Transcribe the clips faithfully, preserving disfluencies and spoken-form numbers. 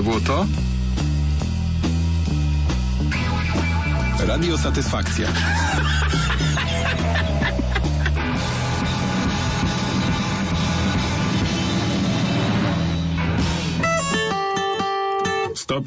To było to? Radio Satysfakcja. Stop.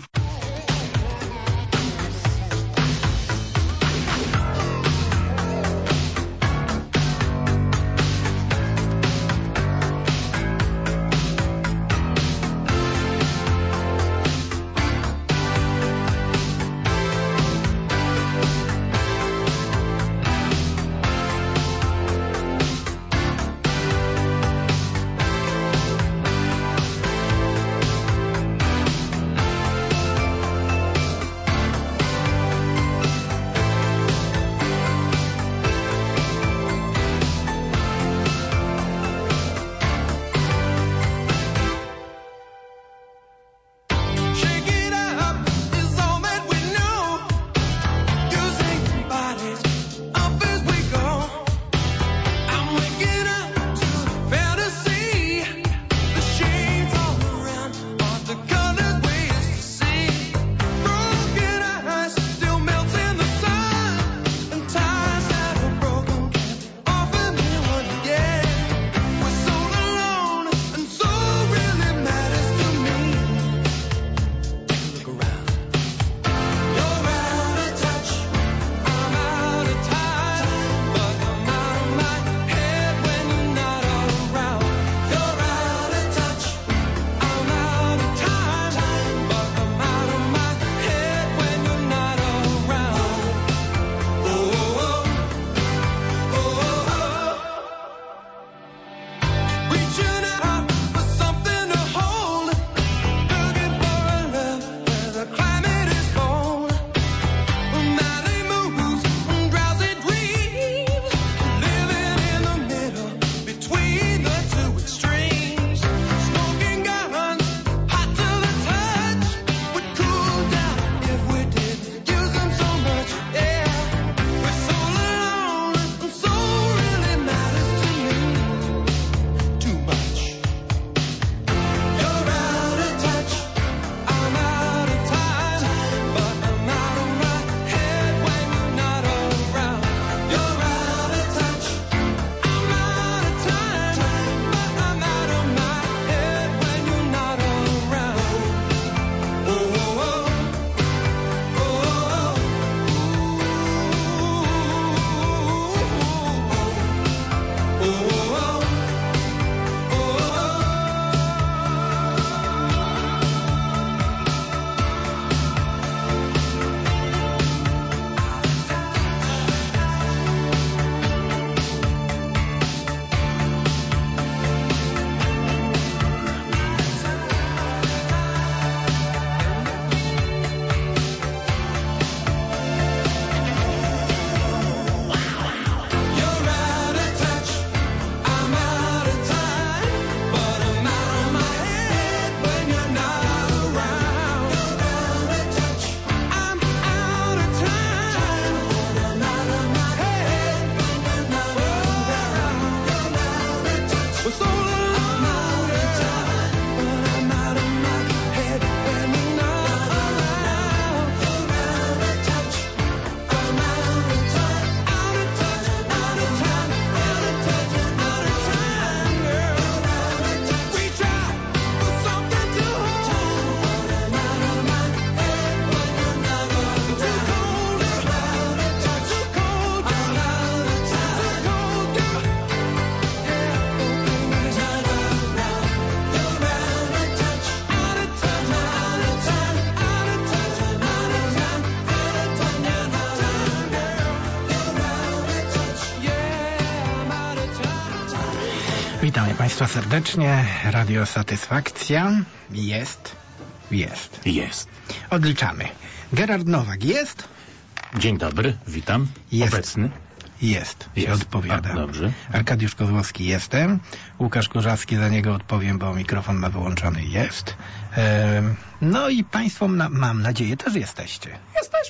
Witamy Państwa serdecznie. Radio Satysfakcja jest, jest. Jest. Odliczamy. Gerard Nowak jest? Dzień dobry, witam. Jest. Obecny? Jest, się Jest. odpowiada. A, dobrze. Arkadiusz Kozłowski jestem. Łukasz Kurzawski, za niego odpowiem, bo mikrofon ma wyłączony, jest. Ehm, no i Państwo, na, mam nadzieję, też jesteście. Jesteśmy.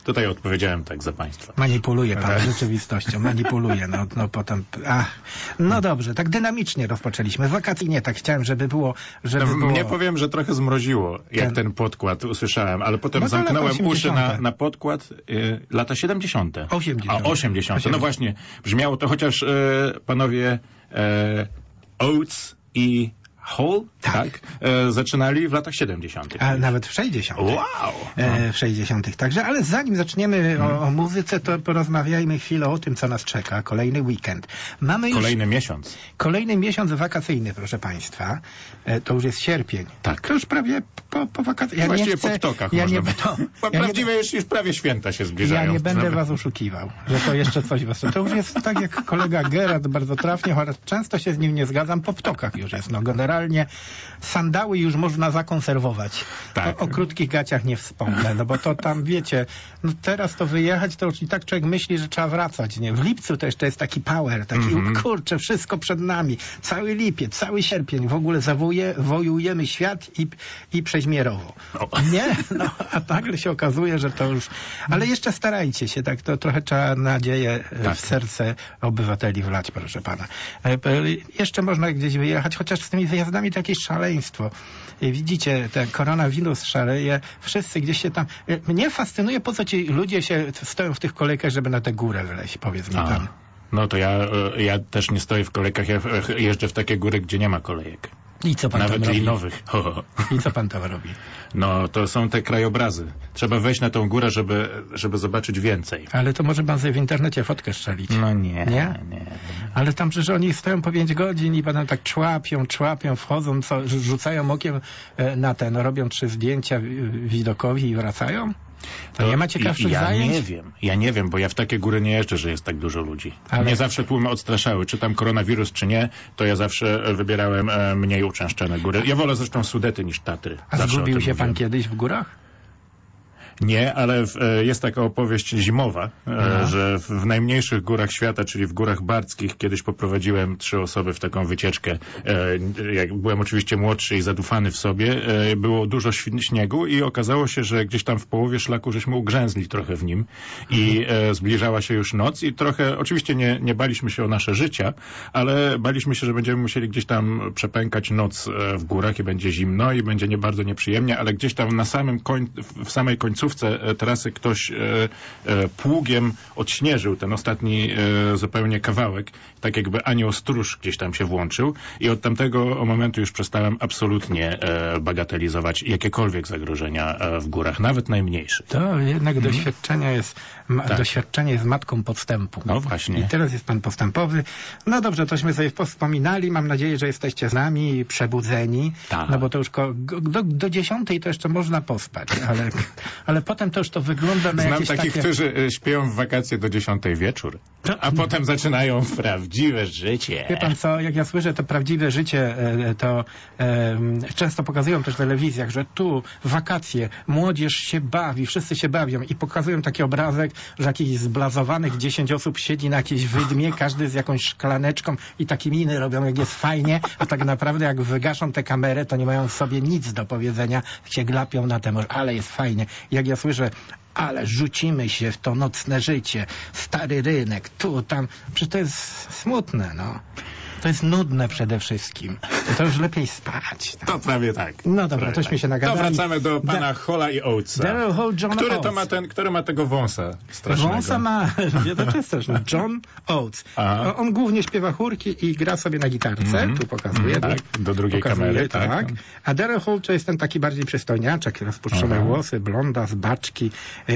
Tutaj odpowiedziałem tak za państwa. Manipuluje pan rzeczywistością, manipuluje, no, no potem, ach. No dobrze, tak dynamicznie rozpoczęliśmy. Wakacyjnie tak chciałem, żeby było, żeby no, było... Mnie powiem, że trochę zmroziło, jak ten, ten podkład usłyszałem, ale potem no zamknąłem uszy na, na podkład y, lata siedemdziesiąte. osiemdziesiąte. A, osiemdziesiąte. No właśnie, brzmiało to, chociaż y, panowie y, Oates i Hall, tak, tak e, zaczynali w latach siedemdziesiątych. A nawet w sześćdziesiątych. Wow! E, w sześćdziesiątych. Także, ale zanim zaczniemy hmm. o, o muzyce, to porozmawiajmy chwilę o tym, co nas czeka. Kolejny weekend. Mamy już kolejny miesiąc. Kolejny miesiąc wakacyjny, proszę państwa. E, to już jest sierpień. Tak. To już prawie po, po wakacjach. Ja Właściwie nie chcę, po ptokach ja można nie, to, Bo ja prawdziwie nie, już, już prawie święta się zbliżają. Ja nie będę was oszukiwał, że to jeszcze coś was... To już jest tak jak kolega Gerard bardzo trafnie, chociaż często się z nim nie zgadzam, po ptokach już jest. No generalnie sandały już można zakonserwować. Tak. O, o krótkich gaciach nie wspomnę, no bo to tam, wiecie, no teraz to wyjechać, to już i tak człowiek myśli, że trzeba wracać, nie? W lipcu to jeszcze jest taki power, taki, mm-hmm. kurczę, wszystko przed nami. Cały lipiec, cały sierpień, w ogóle zawoje, wojujemy świat i, i przeźmierowo. O. Nie? No, a nagle się okazuje, że to już... Ale jeszcze starajcie się, tak, to trochę trzeba nadzieję tak. w serce obywateli wlać, proszę pana. Jeszcze można gdzieś wyjechać, chociaż z tymi wyjazdami to jakieś szaleństwo. Widzicie, ten koronawirus szaleje, wszyscy gdzieś się tam... Mnie fascynuje, po co ci ludzie się stoją w tych kolejkach, żeby na tę górę wleźć, powiedz mi pan. No to ja, ja też nie stoję w kolejkach, ja jeżdżę w takie góry, gdzie nie ma kolejek. I co pan Nawet tam robi? linowych. Ho, ho. I co pan tam robi? No, to są te krajobrazy. Trzeba wejść na tą górę, żeby, żeby zobaczyć więcej. Ale to może pan sobie w internecie fotkę strzelić. No nie, nie. nie. Ale tam przecież oni stoją po pięć godzin i potem tak człapią, człapią, wchodzą, co, rzucają okiem na ten, robią trzy zdjęcia widokowi i wracają? To, to nie ma ciekawszych ja zajęć? Ja nie wiem, ja nie wiem, bo ja w takie góry nie jeżdżę, że jest tak dużo ludzi. Ale... Mnie zawsze tłumy odstraszały, czy tam koronawirus, czy nie, to ja zawsze wybierałem e, mniej uczęszczane góry. Ja wolę zresztą Sudety niż Tatry. A zawsze zgubił się mówiłem. pan kiedyś w górach? Nie, ale w, jest taka opowieść zimowa, no. że w najmniejszych górach świata, czyli w górach barckich, kiedyś poprowadziłem trzy osoby w taką wycieczkę. Jak byłem oczywiście młodszy i zadufany w sobie, było dużo śniegu i okazało się, że gdzieś tam w połowie szlaku żeśmy ugrzęzli trochę w nim i mhm. zbliżała się już noc i trochę, oczywiście nie, nie baliśmy się o nasze życia, ale baliśmy się, że będziemy musieli gdzieś tam przepękać noc w górach i będzie zimno i będzie nie bardzo nieprzyjemnie, ale gdzieś tam na samym koń, w samej końcu trasy ktoś e, e, pługiem odśnieżył ten ostatni e, zupełnie kawałek, tak jakby anioł stróż gdzieś tam się włączył i od tamtego momentu już przestałem absolutnie e, bagatelizować jakiekolwiek zagrożenia e, w górach, nawet najmniejszych. To jednak hmm. doświadczenie jest ma, tak. doświadczenie jest matką podstępu. No właśnie. I teraz jest pan postępowy. No dobrze, tośmy sobie wspominali, mam nadzieję, że jesteście z nami przebudzeni, tak. no bo to już ko- do, do dziesiątej to jeszcze można pospać, ale, ale potem to już to wygląda na Znam jakieś takich, takie... którzy śpią w wakacje do dziesiątej wieczór, a potem zaczynają prawdziwe życie. Wie pan co, jak ja słyszę to prawdziwe życie, to e, często pokazują też w telewizjach, że tu wakacje, młodzież się bawi, wszyscy się bawią i pokazują taki obrazek, że jakichś zblazowanych dziesięć osób siedzi na jakiejś wydmie, każdy z jakąś szklaneczką i takie miny robią, jak jest fajnie, a tak naprawdę jak wygaszą tę kamerę, to nie mają w sobie nic do powiedzenia, się glapią na temat, ale jest fajnie. Jak ja słyszę, ale rzucimy się w to nocne życie, stary rynek, tu, tam, przecież to jest smutne, no. To jest nudne przede wszystkim. To już lepiej spać. Tak? To prawie tak. No dobra, tośmy tak. się nagadali. To wracamy do pana da- Holla i Oatesa. Daryl Hall, John który Oates. To ma ten, który ma tego wąsa strasznego? Wąsa ma, to jest straszne. John Oates. On, on głównie śpiewa chórki i gra sobie na gitarce. Mm-hmm. Tu pokazuje. Mm, tak, do drugiej pokazuje, kamery. Tak. tak. A Daryl Hall to jest ten taki bardziej przystojniaczek, rozpuszczone Aha. włosy, blonda z baczki.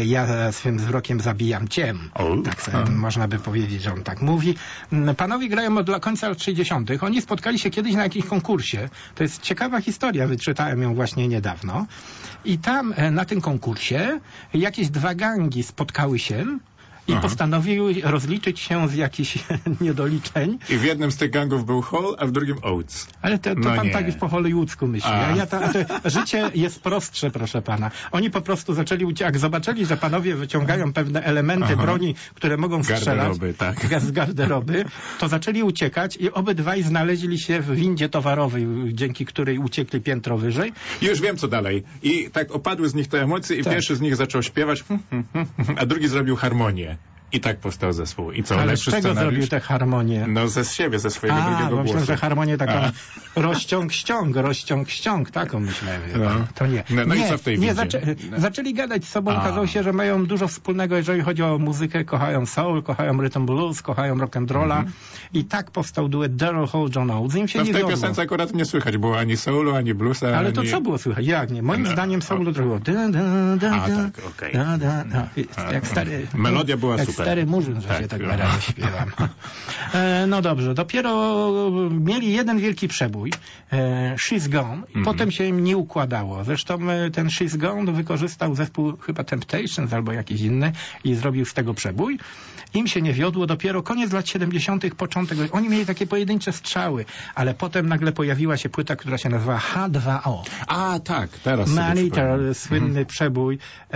Ja swym wzrokiem zabijam cię. O, tak sobie, można by powiedzieć, że on tak mówi. Panowie grają od końca lat sześćdziesiątych. Oni spotkali się kiedyś na jakimś konkursie. To jest ciekawa historia, wyczytałem ją właśnie niedawno. I tam na tym konkursie jakieś dwa gangi spotkały się i Aha. postanowiły rozliczyć się z jakichś niedoliczeń. I w jednym z tych gangów był Hall, a w drugim Oates. Ale to, to No pan nie. tak po hollywoodzku myśli. A. A ja ta, to, życie jest prostsze, proszę pana. Oni po prostu zaczęli uciekać. Jak zobaczyli, że panowie wyciągają pewne elementy Aha. broni, które mogą strzelać Garderoby, tak. z garderoby, to zaczęli uciekać i obydwaj znaleźli się w windzie towarowej, dzięki której uciekli piętro wyżej. Już wiem, co dalej. I tak opadły z nich te emocje i Tak. pierwszy z nich zaczął śpiewać, a drugi zrobił harmonię. I tak powstał zespół. I co, Ale z lepszy czego scenariusz? zrobił tę harmonię? No ze siebie, ze swojego A, drugiego bo myślałem, głosu. że harmonię taką A. rozciąg, ściąg, rozciąg, ściąg, taką myślałem. wie No. pan. To nie. No, no i nie, co w tej nie windzie? zaczę No. zaczęli gadać z sobą, A. okazało się, że mają dużo wspólnego, jeżeli chodzi o muzykę, kochają soul, kochają rhythm blues, kochają rock'n'rolla Mhm. i tak powstał duet Daryl Hall, John Oates. Im się No w nie tej wiodło. piosence akurat nie słychać było ani soulu, ani bluesa, Ale ani... to co było słychać? Jak nie? Moim No. zdaniem soulu to było da, da, da, A, da, tak, okej. da, da, da. Jak stary... Melodia była jak super. stary murzyn, że Tak, się tak no. wyraźnie śpiewam. E, no dobrze, dopiero mieli jeden wielki przebój, e, She's Gone, i Mhm. potem się im nie układało. Zresztą e, ten She's Gone wykorzystał zespół chyba Temptations albo jakiś inny i zrobił z tego przebój. Im się nie wiodło, dopiero koniec lat siedemdziesiątych, początek. Oni mieli takie pojedyncze strzały, ale potem nagle pojawiła się płyta, która się nazywała H dwa O. A, tak, teraz sobie Maniter, przypomniałem. słynny przebój.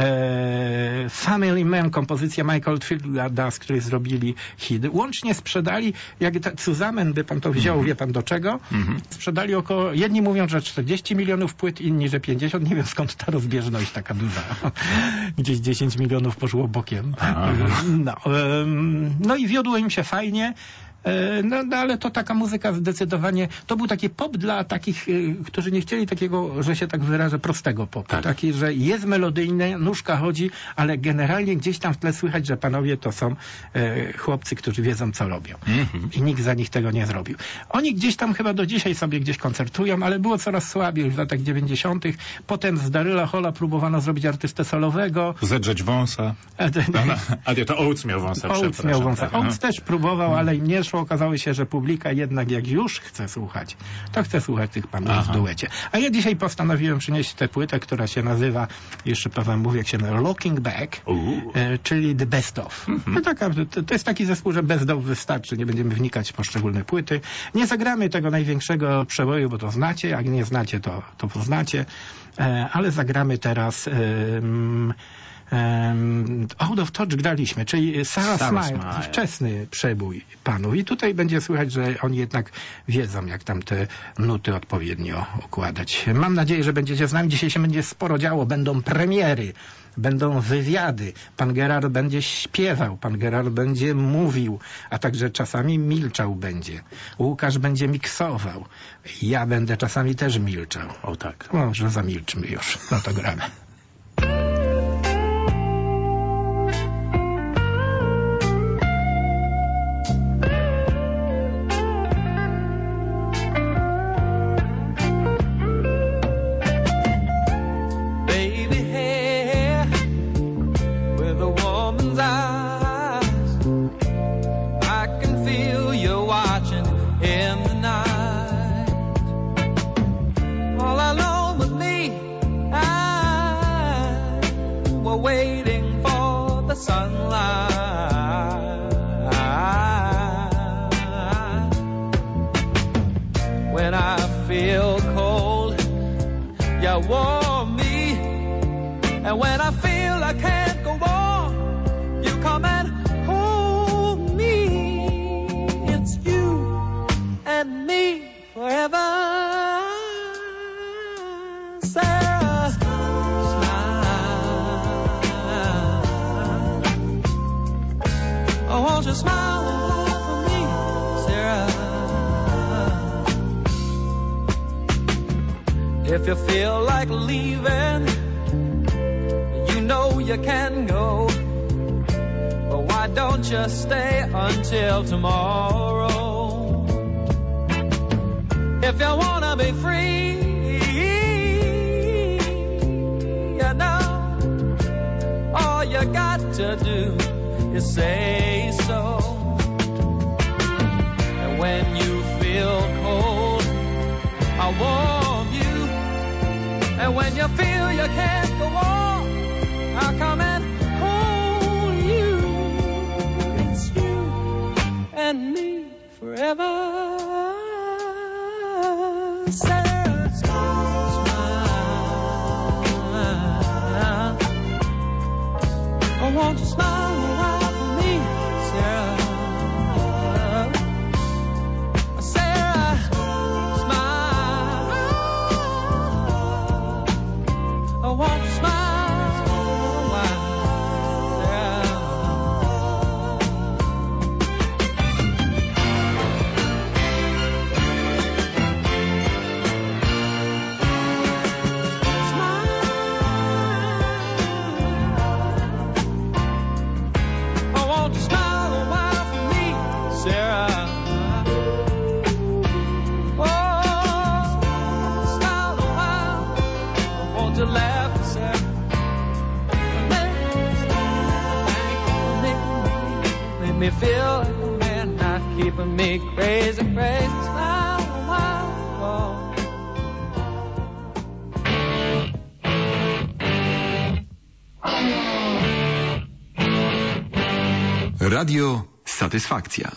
E, Family Man, kompozycja Michael Fielda, z której zrobili hit. Łącznie sprzedali, jak ta, Cuzamen by pan to wziął, wie pan do czego? Sprzedali około, jedni mówią, że czterdzieści milionów płyt, inni, że pięćdziesiąt. Nie wiem skąd ta rozbieżność taka duża. Gdzieś dziesięć milionów poszło bokiem. Aha. No, em, no i wiodło im się fajnie. E, No, no ale to taka muzyka zdecydowanie, to był taki pop dla takich, y, którzy nie chcieli takiego, że się tak wyrażę, prostego popu. Tak. Taki, że jest melodyjny, nóżka chodzi, ale generalnie gdzieś tam w tle słychać, że panowie to są e, chłopcy, którzy wiedzą, co robią. Mhm. I nikt za nich tego nie zrobił. Oni gdzieś tam chyba do dzisiaj sobie gdzieś koncertują, ale było coraz słabiej już w latach dziewięćdziesiątych. Potem z Daryla Halla próbowano zrobić artystę solowego. Zedrzeć wąsa. E, te- No, no. A nie, to Oates miał wąsa, Oates przepraszam. miał wąsa. tak, no. Oates też próbował, ale im nie szło. Okazało się, że publika jednak jak już chce słuchać, to chce słuchać tych panów Aha. w duecie. A ja dzisiaj postanowiłem przynieść tę płytę, która się nazywa, jeszcze Paweł mówi, jak się nazywa, Looking Back, Uuu. e, czyli The Best Of. No taka, to, to jest taki zespół, że Best Of wystarczy, nie będziemy wnikać w poszczególne płyty. Nie zagramy tego największego przeboju, bo to znacie, jak nie znacie, to, to poznacie, e, ale zagramy teraz em, Um, Out of Touch graliśmy, czyli Sarah, Sarah Smile, Smile. wczesny przebój panów. I tutaj będzie słychać, że oni jednak wiedzą, jak tam te nuty odpowiednio układać. Mam nadzieję, że będziecie z nami. Dzisiaj się będzie sporo działo. Będą premiery, będą wywiady. Pan Gerard będzie śpiewał, pan Gerard będzie mówił, a także czasami milczał będzie. Łukasz będzie miksował. Ja będę czasami też milczał. O tak. Może zamilczmy już. No to gramy. Baby hair with a woman's eyes. I can feel you watching in the night. All alone with me, I were waiting for the sunlight. When I feel cold, you warm me. And when I feel I can't go on, you come and hold me. It's you and me forever. Sarah, smile. Oh, won't you smile for me, Sarah? If you feel like leaving, you know you can go. But why don't you stay until tomorrow? If you wanna be free, you know, all you got to do is say so. And when you feel cold, I warm you. And when you feel you can't go on, I'll come and hold you. forever. Sarah, smile. Oh, won't you smile a while for me, Sarah? Sarah, smile. Oh, won't you smile? Me feel like a man, not keeping me crazy, crazy. Smile a while. Radio Satysfakcja.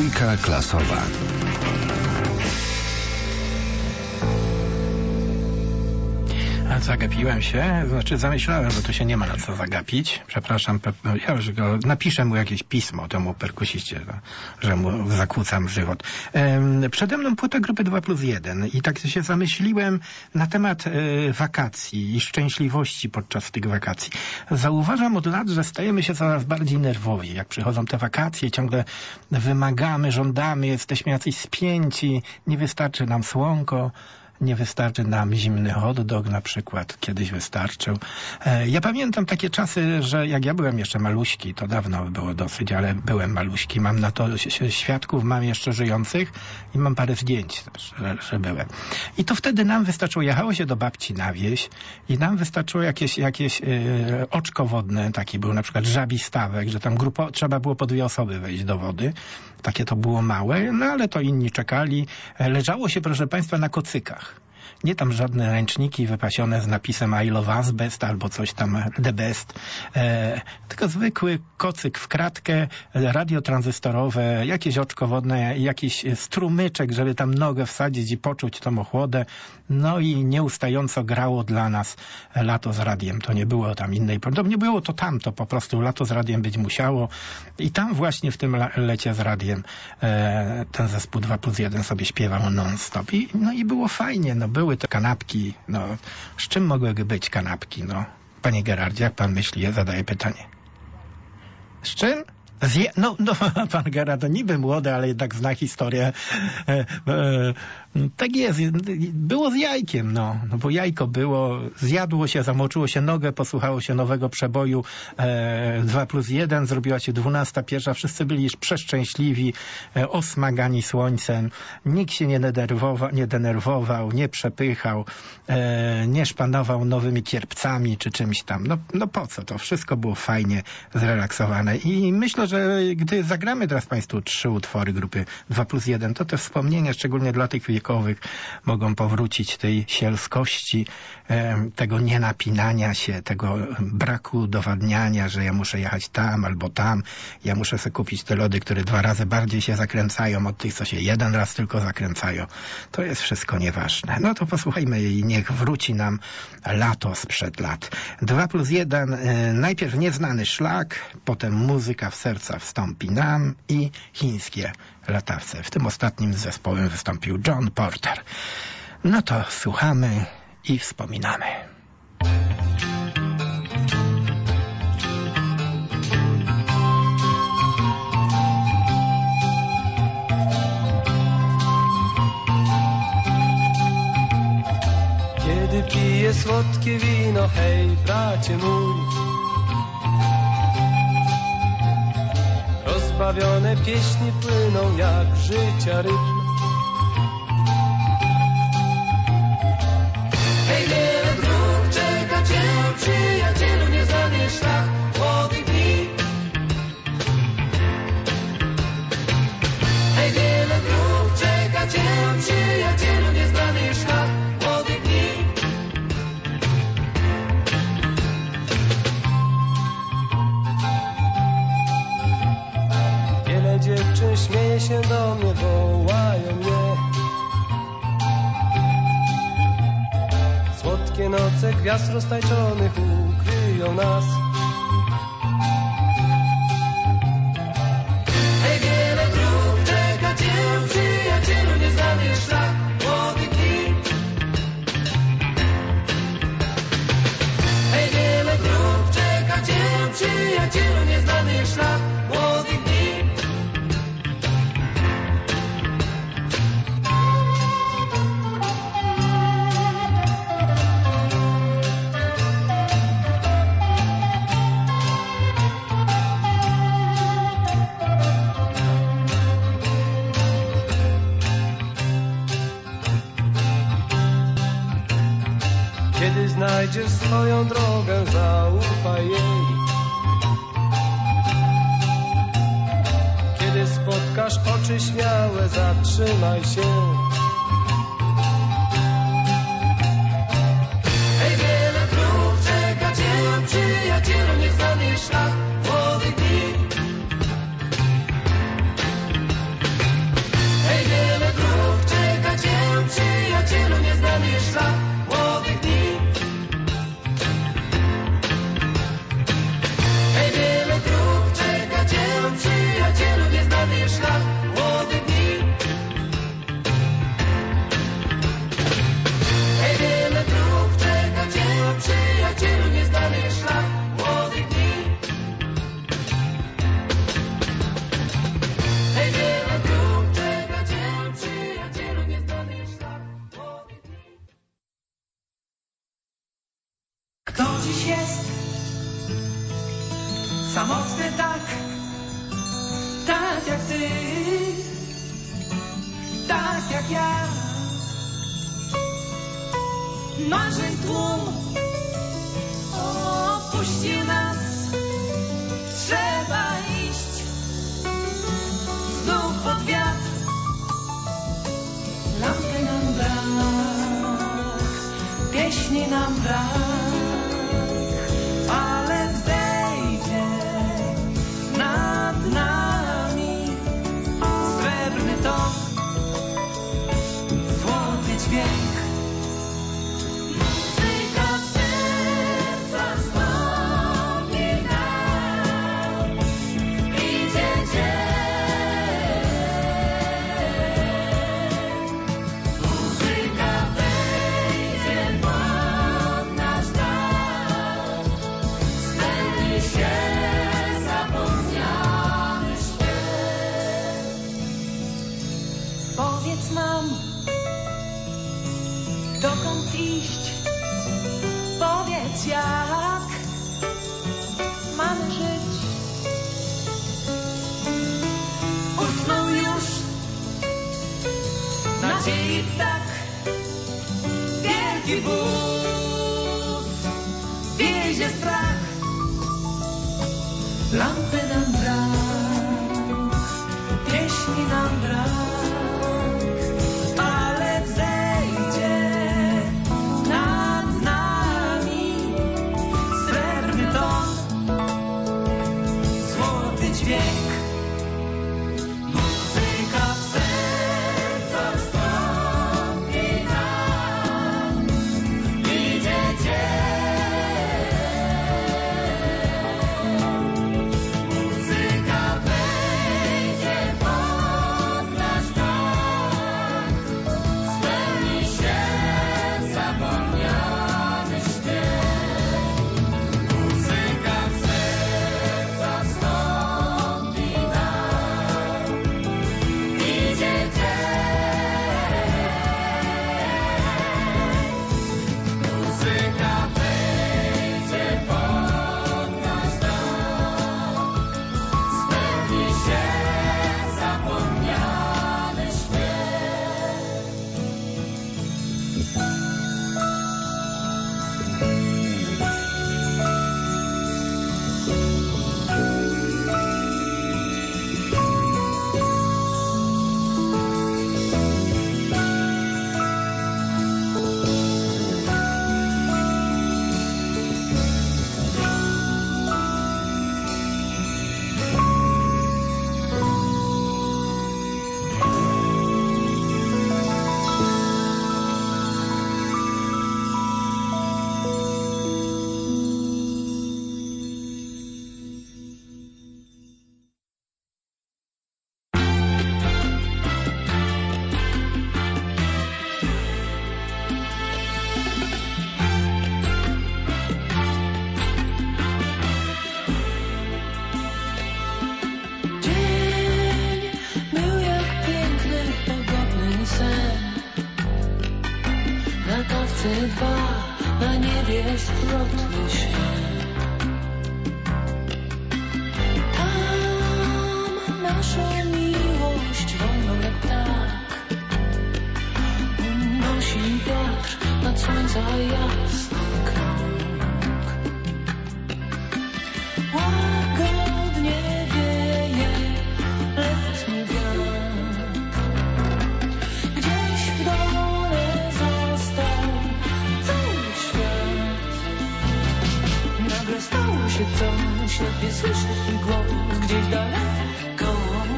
Trójka klasowa. Zagapiłem się, znaczy zamyślałem, że tu się nie ma na co zagapić. Przepraszam, ja już go napiszę mu jakieś pismo temu perkusiście, że mu zakłócam żywot. Przede mną płyta grupy dwa plus jeden i tak się zamyśliłem na temat wakacji i szczęśliwości podczas tych wakacji. Zauważam od lat, że stajemy się coraz bardziej nerwowi. Jak przychodzą te wakacje, ciągle wymagamy, żądamy, jesteśmy jacyś spięci, nie wystarczy nam słonko. Nie wystarczy nam zimny hot dog na przykład. Kiedyś wystarczył. Ja pamiętam takie czasy, że jak ja byłem jeszcze maluśki, to dawno było dosyć, ale byłem maluśki. Mam na to świadków, mam jeszcze żyjących i mam parę zdjęć też, że, że byłem. I to wtedy nam wystarczyło, jechało się do babci na wieś i nam wystarczyło jakieś, jakieś yy, oczko wodne, taki był na przykład żabi stawek, że tam grupo, trzeba było po dwie osoby wejść do wody. Takie to było małe, no ale to inni czekali. Leżało się, proszę państwa, na kocykach. Nie tam żadne ręczniki wypasione z napisem I love asbest albo coś tam the best, e, tylko zwykły kocyk w kratkę, radio tranzystorowe, jakieś oczko wodne, jakiś strumyczek, żeby tam nogę wsadzić i poczuć tą ochłodę. No i nieustająco grało dla nas Lato z radiem. To nie było tam innej, to nie było to tamto, po prostu Lato z radiem być musiało. I tam właśnie w tym lecie z radiem e, ten zespół dwa plus jeden sobie śpiewał non-stop. I, no i było fajnie, no były te kanapki, no z czym mogłyby być kanapki, no? Panie Gerardzie, jak pan myśli? Ja zadaję pytanie. Z czym? Zje... No, no, pan Gerard to niby młody, ale jednak zna historię. E, e, tak jest. Było z jajkiem, no. no. Bo jajko było, zjadło się, zamoczyło się nogę, posłuchało się nowego przeboju e, dwa plus jeden, zrobiła się dwunasta pierwsza. Wszyscy byli już przeszczęśliwi, e, osmagani słońcem. Nikt się nie denerwował, nie, denerwował, nie przepychał, e, nie szpanował nowymi kierpcami czy czymś tam. No, no po co? To wszystko było fajnie zrelaksowane. I myślę, że gdy zagramy teraz państwu trzy utwory grupy dwa plus jeden, to te wspomnienia, szczególnie dla tych wiekowych, mogą powrócić tej sielskości, e, tego nienapinania się, tego braku udowadniania, że ja muszę jechać tam albo tam, ja muszę sobie kupić te lody, które dwa razy bardziej się zakręcają od tych, co się jeden raz tylko zakręcają. To jest wszystko nieważne. No to posłuchajmy i niech wróci nam lato sprzed lat. dwa plus jeden, e, najpierw nieznany szlak, potem muzyka w serca wstąpi nam i chińskie latawce. W tym ostatnim zespołem wystąpił John Porter. No to słuchamy i wspominamy. Kiedy piję słodkie wino, hej, bracie mój, rozbawione pieśni płyną jak życia rytm. Hej, wiele dróg czeka cię, przyjacielu, nieznany szlak młodych dni. Hej, wiele dróg czeka cię, przyjacielu, nieznany szlak młodych dni. Dziewczyn śmieje się do mnie, wołają mnie. Słodkie noce gwiazd roztańczonych ukryją nas. Hej, wiele dróg czeka cię, przyjacielu, nieznany szlak młodych dni. Hej, wiele dróg czeka cię, przyjacielu, nieznany szlak młodych dni. Kiedy znajdziesz swoją drogę, zaufaj jej. Kiedy spotkasz oczy śmiałe, zatrzymaj się. Hej, wiele dróg czeka cię, przyjacielu, nieznany szlak młodych dni. dziś jest samotny tak, tak jak ty, tak jak ja. Marzeń tłum opuści nas, trzeba iść znów pod wiatr. Lampy nam brak, pieśni nam brak, ale wzejdzie nad nami srebrny ton, złoty dźwięk. Jak mamy żyć? Usnął już nadziei ptak, wielki wóz wiezie strach. Lampy nam brak, pieśni nam brak, ale wzejdzie nad nami srebrny ton, złoty dźwięk. Muzyka w sercach wstąpi nam, idzie dzień. Muzyka wejdzie pod nasz dach, spełni się zapomniany śpiew. Muzyka w sercach wstąpi nam, idzie dzień. Muzyka wejdzie pod nasz dach, spełni się zapomniany Dzień był jak piękny, pogodny sen. Na kawce dwa, na niebie splotły się. Tam naszą miłość wolno jak ptak unosi wiatr nad słońca jasny krąg. Łagodnie wieje letni wiatr, gdzieś w dole został cały świat. Nagle stało się coś, ledwie słyszę twój głos gdzieś daleko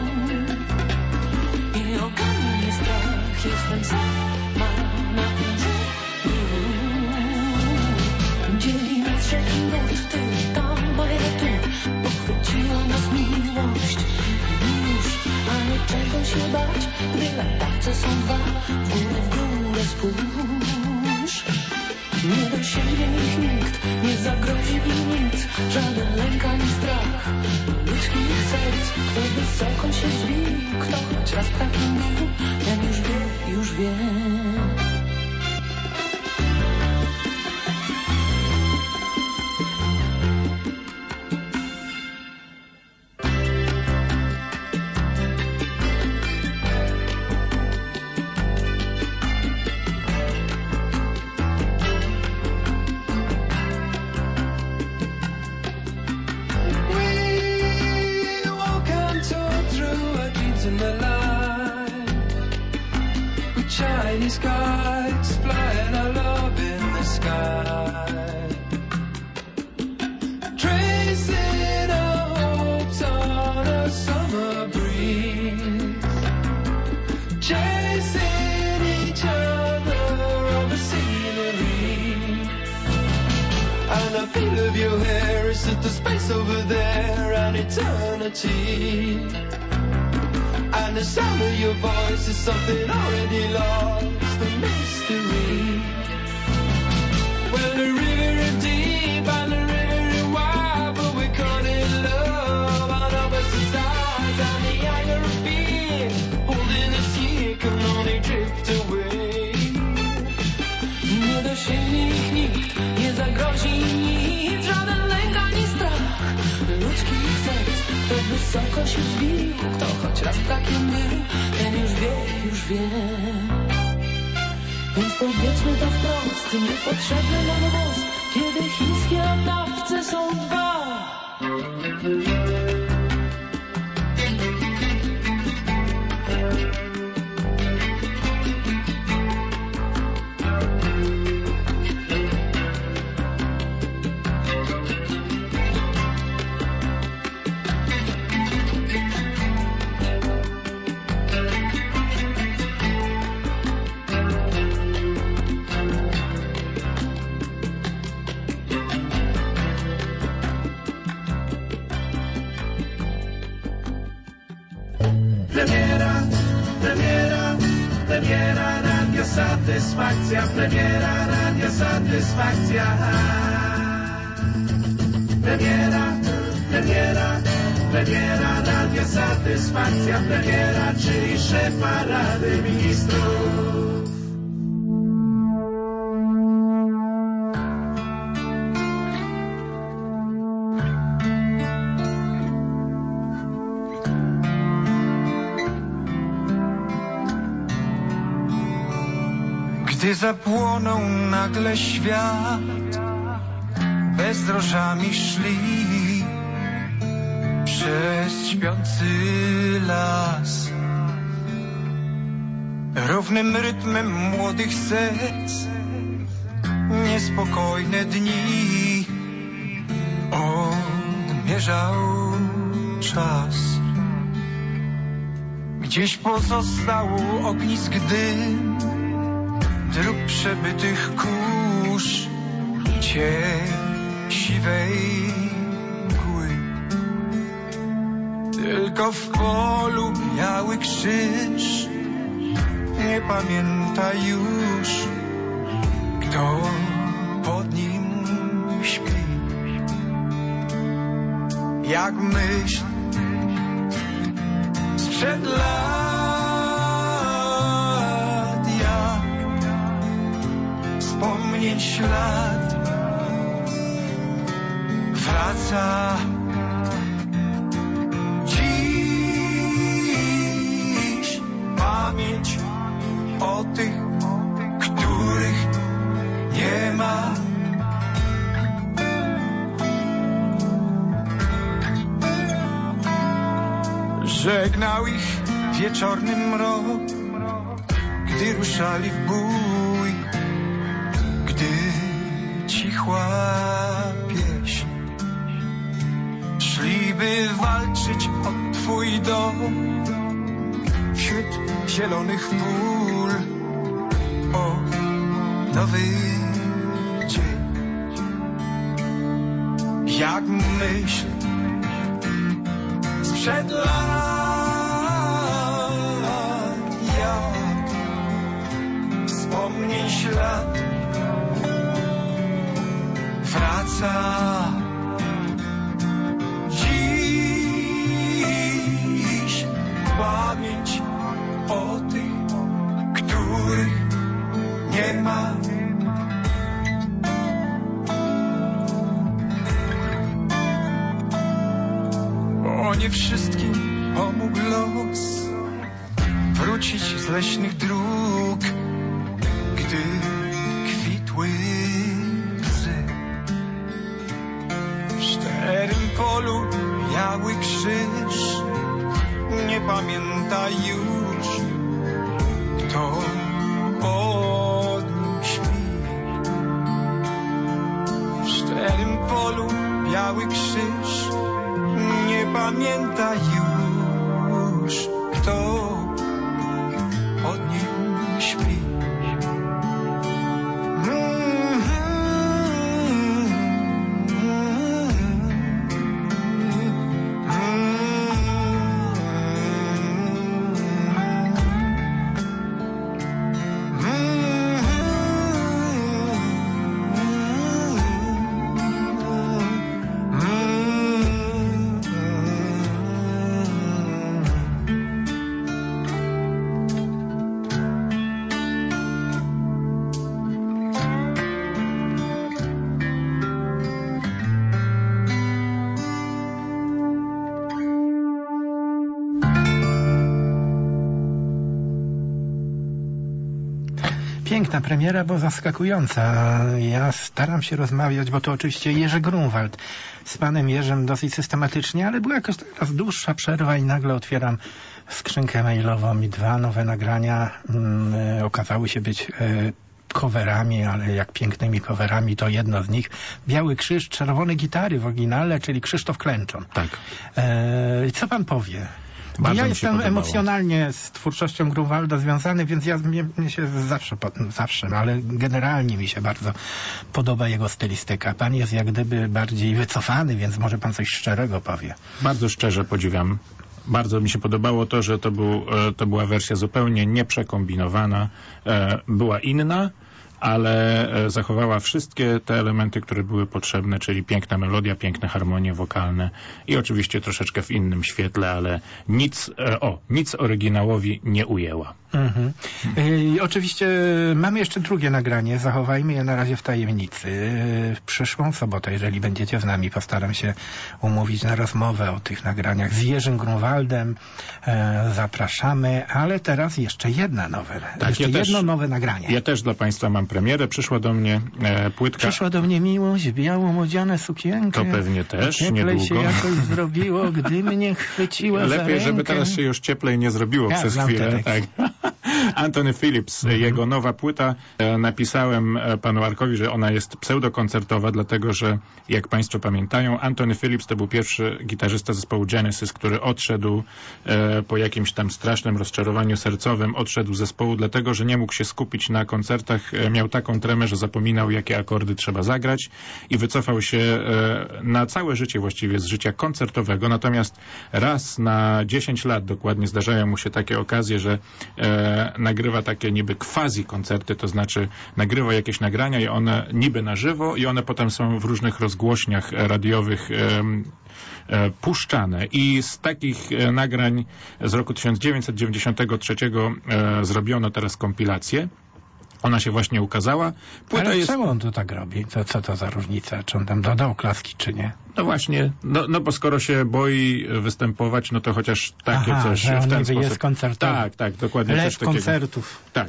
i ogarnia mnie strach. Jestem sama na tym brzegu. Dzieli nas rzeki nurt, ty tam, a ja tu. Pochwyciła nas miłość już, ale czego się bać, gdy latawce są dwa. W górę, w górę spójrz. Nie dosięgnie ich nikt, nie zagrozi im nic, żaden lęk ani strach ludzkich serc. Kto wysoko się zbił, kto choć raz takim był, ten już wie, już wie. And the feel of your hair is just the space over there and eternity. And the sound of your voice is something already lost, a mystery. Well, the river is deep and the river is wide, but we caught in love on opposite sides. And the anger of fear holding us here can only drift away. Nie dosięgnie ich nikt, nie zagrozi nic, żaden lęk ani strach ludzkich serc. Kto wysoko się wzbił, kto choć raz takim był, ten już wie, już wie. Więc powiedzmy to wprost, niepotrzebny nam głos, kiedy chińskie latawce są dwa. Premiera, premiera, premiera, Radio Satysfakcja, premiera, Radio Satysfakcja. Premiera, premiera, premiera, Radio Satysfakcja, premiera, czyli szefa Rady Ministrów. Gdy zapłonął nagle świat, bezdrożami szli przez śpiący las. Równym rytmem młodych serc niespokojne dni odmierzał czas. Gdzieś pozostał ognisk dym dróg przebytych kurz, cień siwej mgły. Tylko w polu biały krzyż nie pamięta już, kto pod nim śpi. Jak myśl sprzed lat, jak wspomnień ślad wraca dziś. Pamięć o tych, których nie ma. Żegnał ich wieczorny mrok, gdy ruszali w bój, gdy cichła pieśń. Szli, by walczyć o twój dom wśród zielonych pól, o nowy dzień. Jak myśl sprzed lat, jak wspomnień ślad wraca dziś. Pamięć o tych, których nie ma. Bo nie wszystkim pomógł los wrócić z leśnych dróg, gdy kwitły łzy. W szczerym polu biały krzyż nie pamięta już, kto pod nim śpi. W szczerym polu biały krzyż nie pamięta już, kto pod nim śpi. Mm-hmm. piękna premiera, bo zaskakująca. Ja staram się rozmawiać, bo to oczywiście Jerzy Grunwald z panem Jerzym dosyć systematycznie, ale była jakoś teraz dłuższa przerwa i nagle otwieram skrzynkę mailową i dwa nowe nagrania mm, okazały się być y, coverami, ale jak pięknymi coverami, to jedno z nich Biały Krzyż, czerwone gitary w oryginale, czyli Krzysztof Klęczon. Tak. E, co pan powie? Bardzo ja mi się jestem podobało. emocjonalnie z twórczością Grunwalda związany, więc ja mnie, mnie się zawsze, zawsze, no ale generalnie mi się bardzo podoba jego stylistyka. Pan jest jak gdyby bardziej wycofany, więc może pan coś szczerego powie. Bardzo szczerze podziwiam. Bardzo mi się podobało to, że to, był, to była wersja zupełnie nieprzekombinowana, była inna, ale zachowała wszystkie te elementy, które były potrzebne, czyli piękna melodia, piękne harmonie wokalne i oczywiście troszeczkę w innym świetle, ale nic, o, nic oryginałowi nie ujęła. Mhm. I oczywiście mamy jeszcze drugie nagranie, zachowajmy je na razie w tajemnicy. W przyszłą sobotę, jeżeli będziecie z nami, postaram się umówić na rozmowę o tych nagraniach z Jerzym Grunwaldem. E, zapraszamy, ale teraz jeszcze jedna nowe, Tak, jeszcze ja jedno też, nowe nagranie. Ja też dla państwa mam premierę. Przyszła do mnie e, płytka. Przyszła do mnie miłość, białą odziane sukienkę. To pewnie też, Cieplej niedługo. się jakoś zrobiło, gdy mnie chwyciła za Lepiej, rękę. żeby teraz się już cieplej nie zrobiło Ja przez znam chwilę. ten Tak. Anthony Phillips, Mhm. jego nowa płyta. E, napisałem e, panu Arkowi, że ona jest pseudokoncertowa, dlatego że, jak państwo pamiętają, Anthony Phillips to był pierwszy gitarzysta zespołu Genesis, który odszedł e, po jakimś tam strasznym rozczarowaniu sercowym, odszedł z zespołu, dlatego że nie mógł się skupić na koncertach. E, miał taką tremę, że zapominał, jakie akordy trzeba zagrać i wycofał się e, na całe życie właściwie z życia koncertowego. Natomiast raz na dziesięć lat dokładnie zdarzają mu się takie okazje, że e, nagrywa takie niby quasi koncerty, to znaczy nagrywa jakieś nagrania i one niby na żywo i one potem są w różnych rozgłośniach radiowych e, e, puszczane. I z takich e, nagrań z roku tysiąc dziewięćset dziewięćdziesiątego trzeciego e, zrobiono teraz kompilację. Ona się właśnie ukazała. Płyta Ale jest... czemu on to tak robi? Co, co to za różnica? Czy on tam dodał klaski, czy nie? No właśnie, no, no bo skoro się boi występować, no to chociaż takie Aha, coś że on w ten niby sposób. jest koncertowy. Tak, tak, dokładnie coś Lew takiego. koncertów. Tak.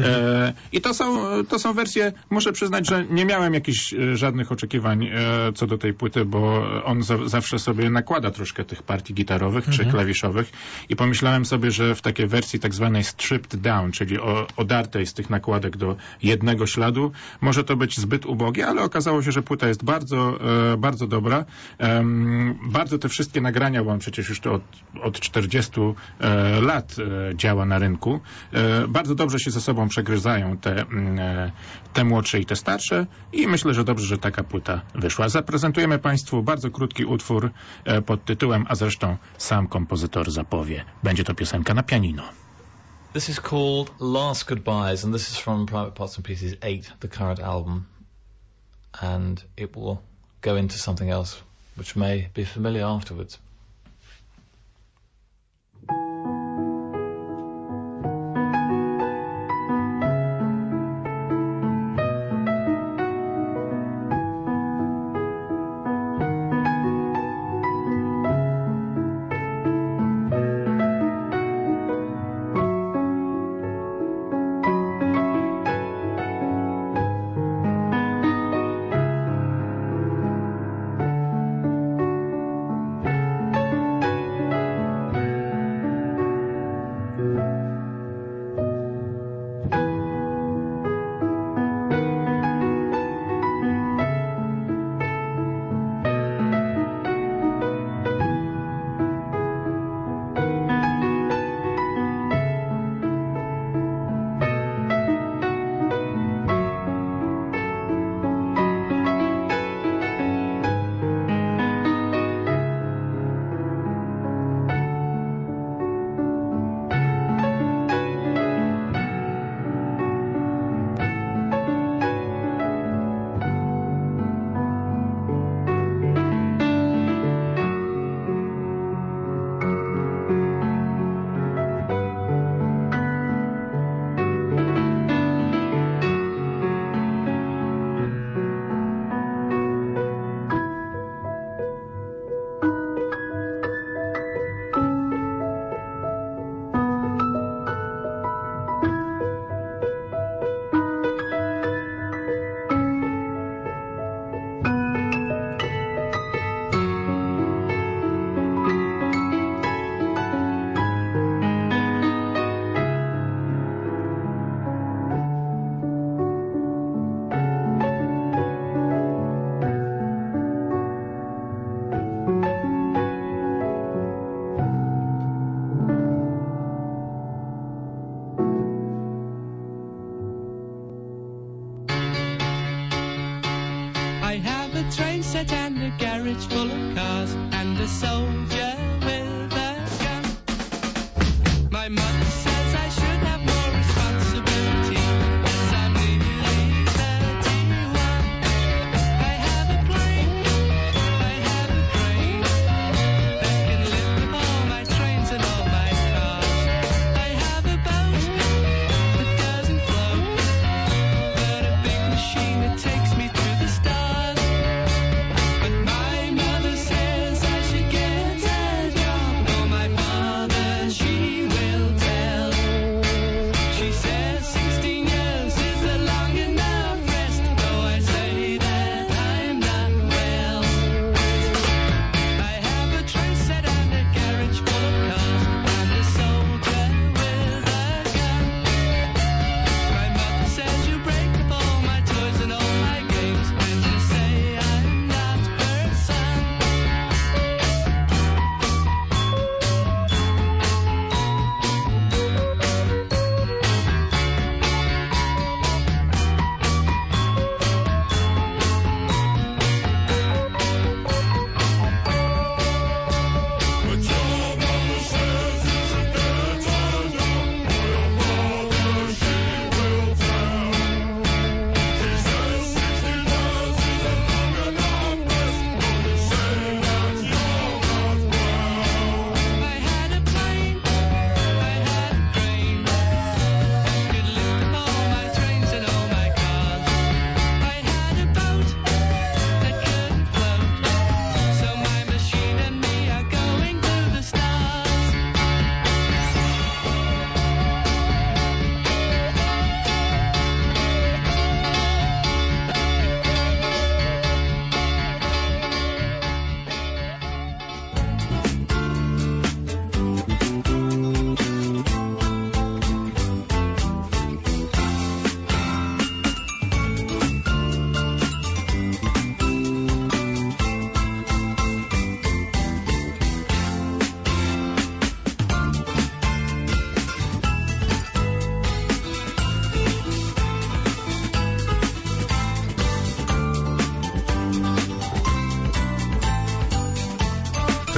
E, I to są, to są wersje, muszę przyznać, że nie miałem jakichś e, żadnych oczekiwań e, co do tej płyty, bo on za, zawsze sobie nakłada troszkę tych partii gitarowych czy klawiszowych i pomyślałem sobie, że w takiej wersji tak zwanej stripped down, czyli o, odartej z tych nakładek do jednego śladu, może to być zbyt ubogie, ale okazało się, że płyta jest bardzo, e, bardzo dobra. E, bardzo te wszystkie nagrania, bo on przecież już to od, od czterdziestu e, lat e, działa na rynku, e, bardzo dobrze się ze sobą przegryzają te, e, te młodsze i te starsze i myślę, że dobrze, że taka płyta wyszła. Zaprezentujemy państwu bardzo krótki utwór e, pod tytułem, a zresztą sam kompozytor zapowie. Będzie to piosenka na pianino. This is called Last Goodbyes, and this is from Private Parts and Pieces eight, the current album. And it will go into something else, which may be familiar afterwards.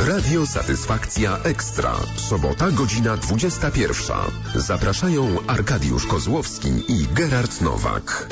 Radio Satysfakcja Ekstra. Sobota, godzina dwudziesta pierwsza. Zapraszają Arkadiusz Kozłowski i Gerard Nowak.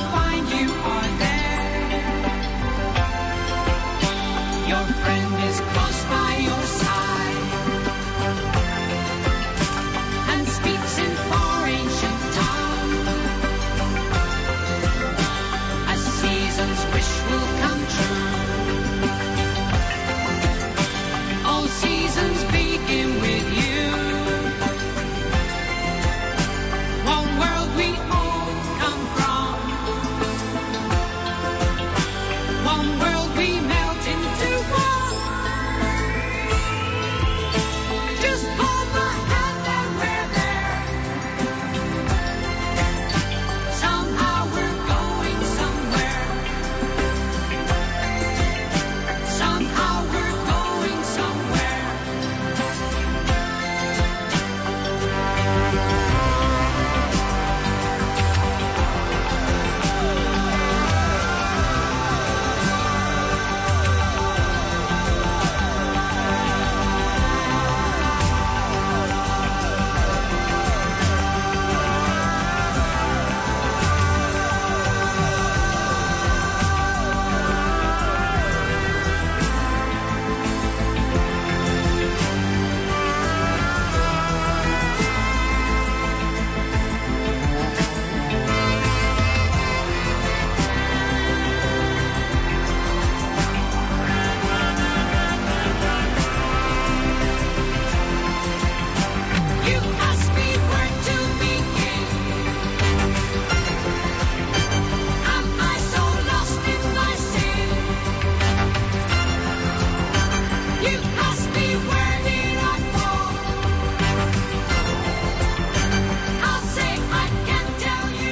Your friend is